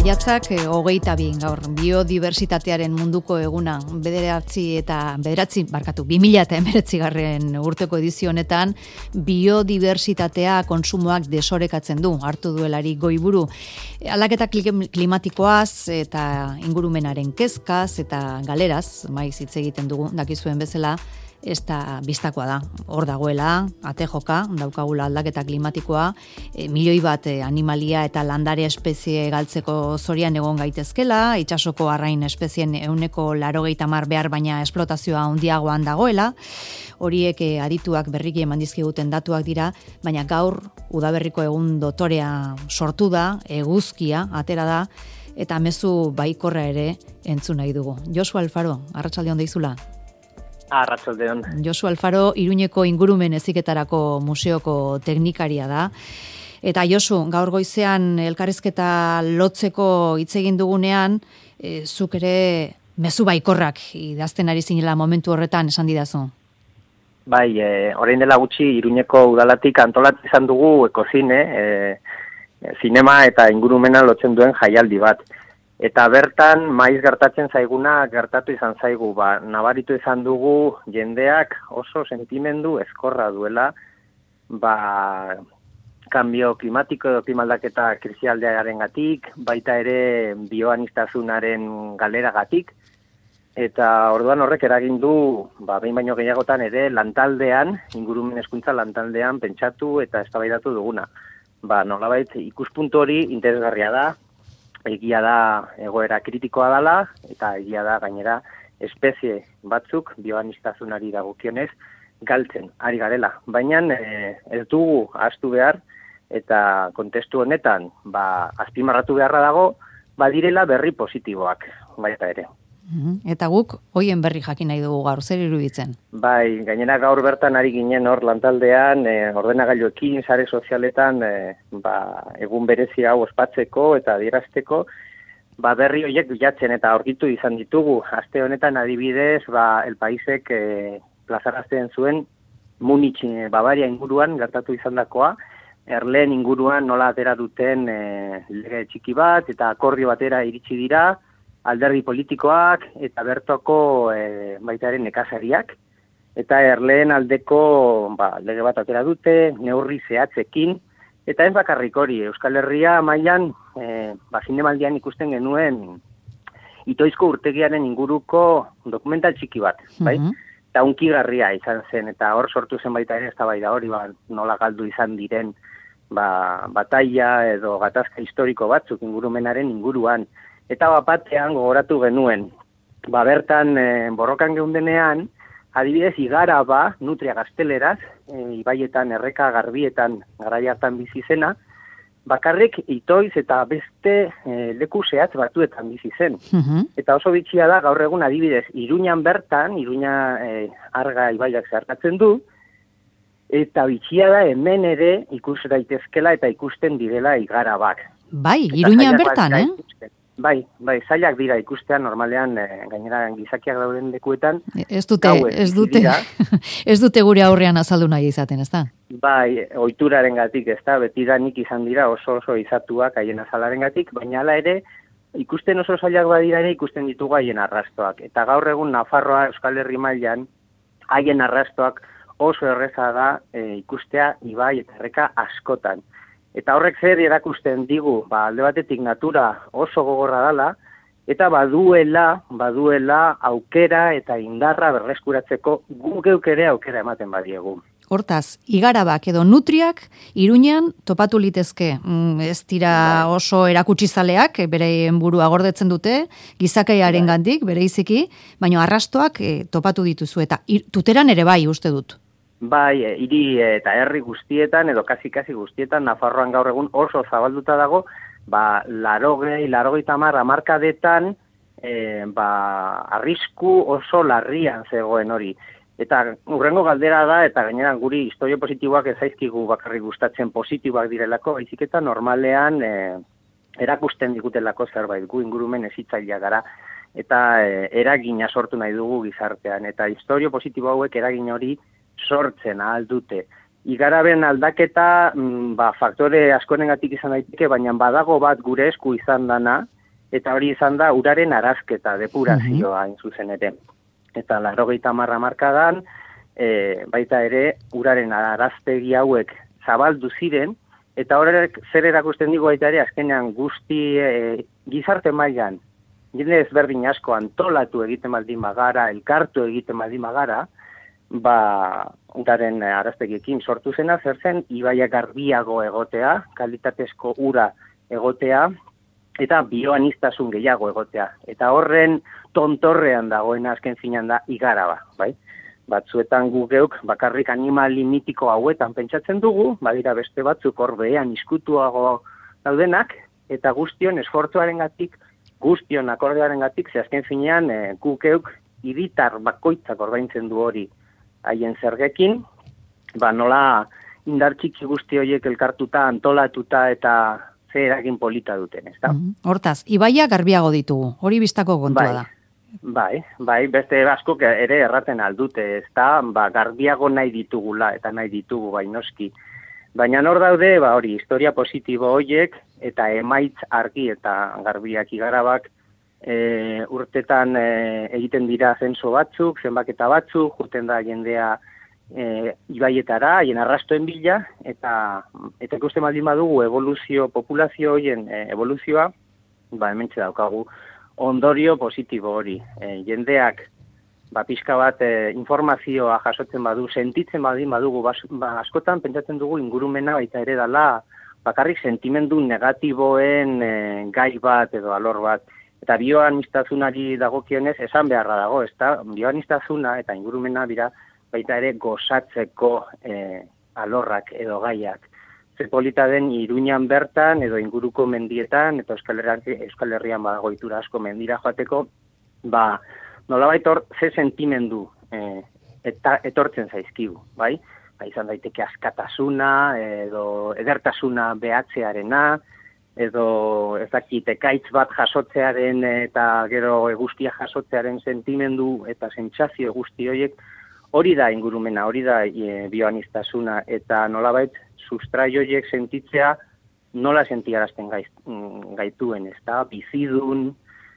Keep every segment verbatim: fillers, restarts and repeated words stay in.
Maiatzak e, hogeita bi gaur biodibertsitatearen munduko eguna bederatzi eta bederatzi barkatu bi mila eta hemeretzi garren urteko edizio honetan biodibertsitatea konsumoak desorekatzen du hartu duelari goiburu. Aldaketa klimatikoaz eta ingurumenaren kezkaz eta galeraz maiz hitz egiten dugu dakizuen bezala. Ez da bistakoa da, hor dagoela, ate joka, daukagula aldaketa klimatikoa, e, milioi bat e, animalia eta landare espezie galtzeko zorian egon gaitezkela, itsasoko arrain espezien ehuneko laurogeita hamar behar baina esplotazioa handiagoan dagoela, horiek e, adituak berriki eman dizkiguten datuak dira, baina gaur udaberriko egun dotorea sortu da, eguzkia, atera da, eta mezu baikorra ere entzun nahi dugu. Josu Alfaro, arratsalde on deizula. Arratsaldeon. Josu Alfaro, Iruñeko ingurumen heziketarako museoko teknikaria da. Eta Josu, gaur goizean elkarrizketa lotzeko hitz egin dugunean, e, zuk ere mezu baikorrak idazten ari zinela momentu horretan esan didazu. Bai, e, orain dela gutxi Iruñeko udalatik antolatu izan dugu ekozine, e, zinema eta ingurumena lotzen duen jaialdi bat. Eta bertan, maiz gertatzen zaiguna gertatu izan zaigu, ba, nabaritu izan dugu jendeak oso sentimendu eskorra duela, ba, kanbio klimatiko edo klimaldaketa krisialdearen gatik, baita ere bioaniztasunaren galeragatik, eta orduan horrek eragin du, ba, behin baino gehiagotan ere lantaldean, ingurumen hezkuntza lantaldean pentsatu eta eztabaidatu duguna. Ba, nolabait ikuspuntu hori interesgarria da, egia da egoera kritikoa dela, eta egia da gainera espezie batzuk bioaniztasunari dagokionez galtzen ari garela. Baina e, ez dugu ahaztu behar, eta kontestu honetan ba, azpimarratu beharra dago, badirela berri positiboak baita ere. Eta guk hoien berri jakin nahi dugu gaur, zer iruditzen? Bai, gainera gaur bertan ari ginen hor lantaldean, e, ordenagailuekin, sare sozialetan, e, ba, egun berezi hau ospatzeko eta adierazteko, ba, berri horiek bilatzen eta aurkitu izan ditugu. Aste honetan adibidez, ba, El Paisek e, plazarazten zuen Munich, e, Bavaria inguruan gertatu izandakoa, Erleen inguruan nola atera duten e, lege txiki bat eta akordio batera iritsi dira, alderdi politikoak eta bertoko e, baitaren nekazariak, eta Erleen aldeko ba, lege bat atera dute, neurri zehatzekin, eta ez bakarrik hori, Euskal Herria mailan e, ba, zinemaldian ikusten genuen Itoizko urtegiaren inguruko dokumental txiki bat, bai? Mm-hmm. Eta unkigarria izan zen, eta hor sortu zen baita ere eztabaida hori, ba, nola galdu izan diren ba, bataila edo gatazka historiko batzuk ingurumenaren inguruan. Eta bapatean gogoratu genuen, ba bertan e, borrokan geundenean, adibidez Igaraba, Nutria gazteleraz, e, ibaietan, erreka garbietan, garai hartan bizi zena, bakarrik Itoiz eta beste e, leku zehatz batuetan bizi zen. Uh-huh. Eta oso bitxia da, gaur egun adibidez, Iruñan bertan, Iruña e, Arga ibaiak zeharkatzen du, eta bitxia da hemen ere ikus daitezkela eta ikusten direla Igarabak. Bai, Iruñan bertan, eh? Ikusten. Bai, bai, zailak dira ikustean normalean e, gainera gizakiak dauden lekuetan. Ez dute, ez dute, ez dute gure aurrean azaldu nahi izaten, ez da? Bai, ohiturarengatik, ez da, betidanik izan dira oso oso izatuak haien azalarengatik, baina hala ere ikusten oso zailak badira ere ikusten ditugu haien arrastoak. Eta gaur egun Nafarroa Euskal Herri mailan haien arrastoak oso erreza da e, ikustea ibai eta erreka askotan. Eta horrek zer erakusten digu, ba, alde batetik natura oso gogorra dela, eta baduela, baduela aukera eta indarra berreskuratzeko gu geuk ere aukera ematen badiegu. Hortaz, Igarabak edo Nutriak Iruñan topatu litezke. Mm, ez dira oso erakutsizaleak, bereien burua gordetzen dute, gizakaiaren gandik, bereiziki, baina arrastoak e, topatu dituzu, eta ir, tuteran ere bai uste dut. Bai, hiri eta herri guztietan, edo kasi-kasi guztietan, Nafarroan gaur egun oso zabalduta dago, ba, larogei, larogei tamar, amarkadetan, e, ba, arrisku oso larrian zegoen hori. Eta urrengo galdera da, eta gainera guri historio positiboak ez zaizkigu bakarrik gustatzen positiboak direlako, baizik eta normalean e, erakusten digutelako zerbait, gu ingurumen hezitzailea gara, eta e, eragina sortu nahi dugu gizartean, eta historio positibo hauek eragin hori sortzen ahal dute. Igaraben aldaketa, mm, ba, faktore askonengatik izan daiteke, baina badago bat gure esku izan dana, eta hori izan da uraren arazketa, depurazioa hain zuzen ere. Eta laurogeita hamar hamarkadan, e, baita ere, uraren araztegi hauek zabaldu ziren, eta horrek zer erakusten digu baita ere, azkenean guzti e, gizarte mailan, jende ezberdin asko antolatu egiten baldin bagara, elkartu egiten baldin bagara, ba, uraren araztegiekin sortu zena, zer zen, ibaia garbiago egotea, kalitatezko ura egotea, eta bioaniztasun gehiago egotea. Eta horren tontorrean dagoena azken finean da igaraba, bai? Batzuetan gu geuk bakarrik animali mitiko hauetan pentsatzen dugu, badira beste batzuk hor behean iskutuago daudenak, eta guztion esfortzuarengatik, guztion akordearengatik, ze azken finean e, gu geuk hiritar bakoitzak ordaintzen du hori haien zergekin, ba nola indar txiki guzti horiek elkartuta, antolatuta eta ze eragin polita duten, ezta? Hortaz, ibaia garbiago ditugu, hori bistako kontua bai, da. Bai, bai, beste askok ere erraten aldute, ezta, ba, garbiago nahi ditugula eta nahi ditugu bai noski. Baina nor daude, ba hori, historia positibo horiek eta emaitz argi eta garbiak igarabak e, urtetan e, egiten dira zenso batzuk, zenbaketa batzuk, juten da jendea e, ibaietara, haien arrastoen bila, eta eta ikusten baldin badugu evoluzio, populazio horien e, evoluzioa, ba hementxe daukagu ondorio positibo hori. E, jendeak ba, pixka bat e, informazioa jasotzen badu, sentitzen baldin badugu, bas, ba, askotan pentsatzen dugu ingurumena baita ere dala bakarrik sentimendu negatiboen e, gai bat edo alor bat. Eta bioanistazunari dagokionez esan beharra dago, ezta? Bioanistazuna eta ingurumena dira baita ere gozatzeko e, alorrak edo gaiak. Ze polita den Iruñan bertan edo inguruko mendietan eta Euskal Herrian, Euskal Herrian badago itura asko mendira joateko, ba nolabait hor ze sentimendu e, eta etortzen zaizkigu, bai? Ba, izan daiteke askatasuna edo edertasuna behatzearena, edo ez dakit ekaitz bat jasotzearen eta gero eguzkia jasotzearen sentimendu eta sentsazio guzti horiek, hori da ingurumena, hori da e, bioaniztasuna, eta nolabait sustrai horiek sentitzea nola sentiarazten gaiz, gaituen, ez da, bizidun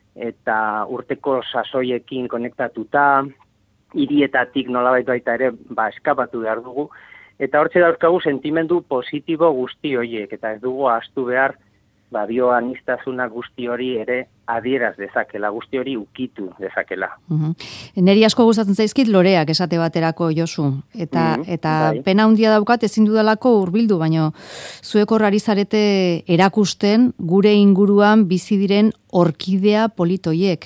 eta urteko sasoiekin konektatuta, hirietatik nolabait baita ere ba, eskapatu behar dugu, eta hortze dauzkagu sentimendu positibo guzti horiek, eta ez dugu ahaztu behar ba, bioaniztasuna guzti hori ere adieraz dezakela, guzti hori ukitu dezakela. Uh-huh. Neri asko gustatzen zaizkit loreak esate baterako Josu, eta, uh-huh. eta bai. Pena handia daukat ezin dudalako hurbildu, baino zuek hor ari zarete erakusten gure inguruan bizi diren orkidea politoiek.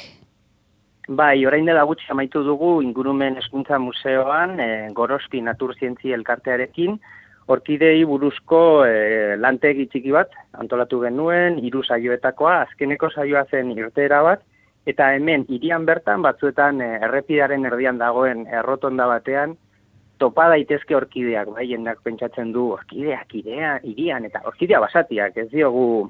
Bai, orain dela gutxi amaitu dugu Ingurumen Hezkuntza Museoan, e, Gorosti Naturzientzia elkartearekin, orkidei buruzko e, lantegi txiki bat antolatu genuen, hiru saioetakoa, azkeneko saioa zen irteera bat, eta hemen hirian bertan batzuetan e, errepidearen erdian dagoen errotonda batean topa daitezke orkideak, bai, jendeak pentsatzen du orkideak irea, hirian, eta orkidea basatiak, ez diogu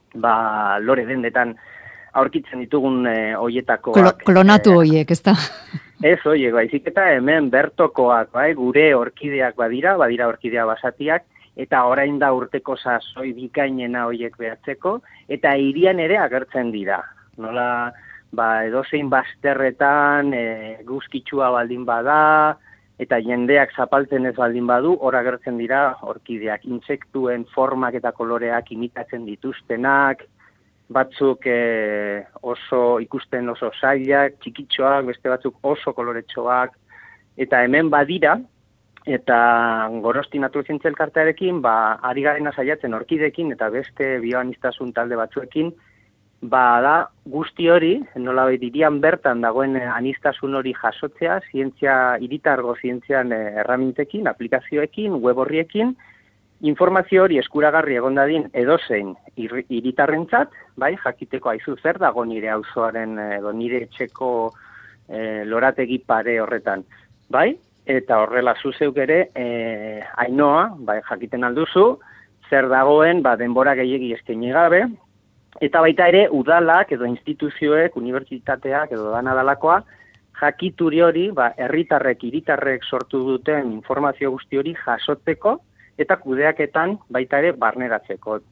ba, lore dendetan aurkitzen ditugun e, hoietako Klo, klonatu e, hoiek, ezta? Ez hoiek, baizik eta hemen bertokoak, bai, gure orkideak badira, badira orkidea basatiak, eta orain da urteko sasoi bikainena hoiek behatzeko, eta hirian ere agertzen dira. Nola, ba, edozein bazterretan, e, guzkitsua baldin bada, eta jendeak zapaltzen ez baldin badu, hor agertzen dira orkideak, intsektuen formak eta koloreak imitatzen dituztenak, batzuk e, oso ikusten oso zailak, txikitxoak, beste batzuk oso koloretxoak, eta hemen badira, eta Gorosti Naturzientzia elkartearekin, ba, ari garena saiatzen orkidekin eta beste bioaniztasun talde batzuekin, ba, da guzti hori, nolabait hirian bertan dagoen anistasun hori jasotzea, zientzia, hiritargo zientzian erramintekin, aplikazioekin, web horriekin, informazio hori eskuragarri egon dadin edozein hiritarrentzat, bai, jakiteko aizu zer dago nire auzoaren edo nire etxeko e, lorategi pare horretan, bai, eta horrela zuzeuk ere e, Ainoa, bai, jakiten alduzu, zer dagoen ba, denbora gehiegi eskaini gabe, eta baita ere udalak edo instituzioek, unibertsitateak edo dana dalakoa, jakituri hori, ba, herritarrek, hiritarrek sortu duten informazio guzti hori jasotzeko, eta kudeaketan baita ere barneratzeko.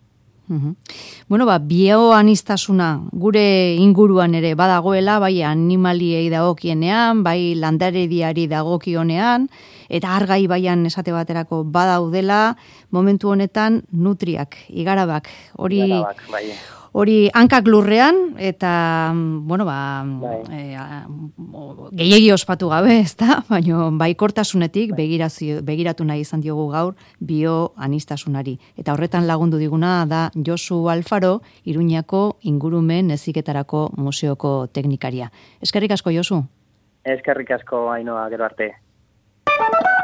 Uhum. Bueno, ba, bioanistasuna gure inguruan ere badagoela, bai animaliei dagokienean, bai landarediari dagokionean, eta argai baian esate baterako badaudela, momentu honetan nutriak, igarabak, hori... Igarabak, bai. Hori hankak lurrean, eta, bueno, ba, bai. e, gehiegi ospatu gabe, ez da? Baina baikortasunetik bai. begiratu nahi izan diogu gaur bioanistasunari. Eta horretan lagundu diguna da Josu Alfaro, Iruñako Ingurumen Heziketarako Museoko teknikaria. Eskerrik asko, Josu. Eskerrik asko, Ainhoa, gero arte.